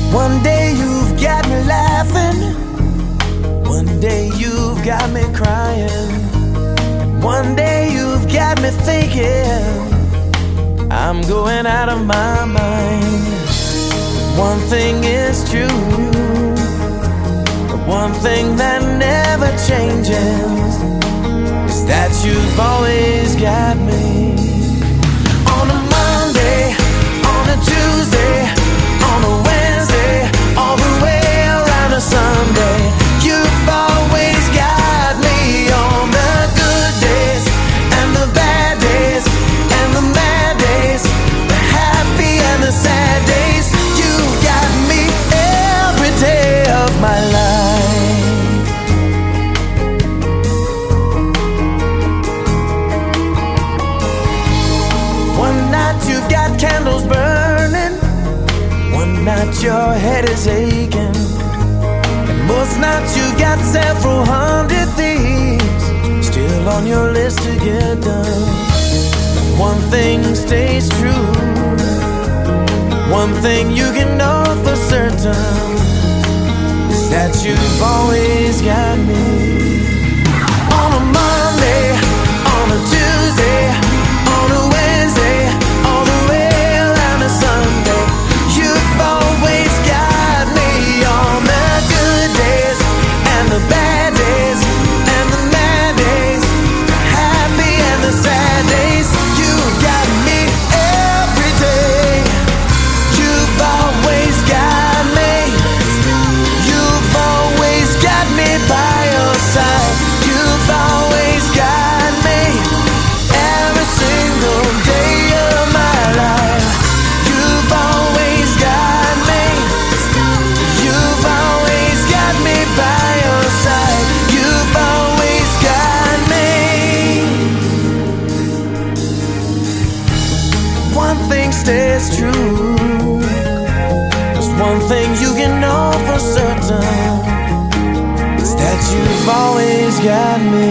One day you've got me laughing, one day you've got me crying, and one day you've got me thinking I'm going out of my mind. One thing is true, the one thing that never changes is that you've always got me. On a Monday, on a Tuesday, on a Wednesday, all the way around a Sunday, you've always got me. On the good days and the bad days and the mad days, the happy and the sad days, you've got me every day of my life. One night you've got candles burning, one night your head is aching, and most nights you've got several hundred things still on your list to get done. One thing stays true, one thing you can know for certain, is that you've always got me. On a Monday, on a Tuesday, on a Wednesday, all the way around a Sunday, you've always got me. On the good days and the bad days and the mad days, the happy and the sad days, you've got me every day. You've always got me. You've always got me by your side. You've always got me every single day of my life. You've always got me. You've always got me by your side. You've always got me. One thing stays true, there's one thing you can know for certain, it's that you've always got me.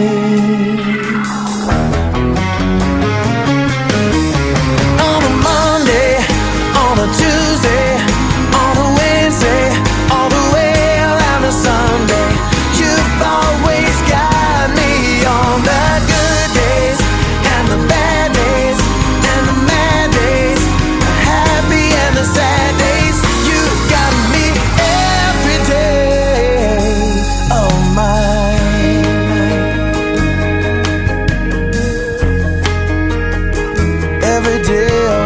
On a Monday, on a Tuesday, on a Wednesday, all the way around a Sunday, you've always got me. On the good days and the bad days and the mad days, the happy and the sad days, you've got me every day of my life. Every day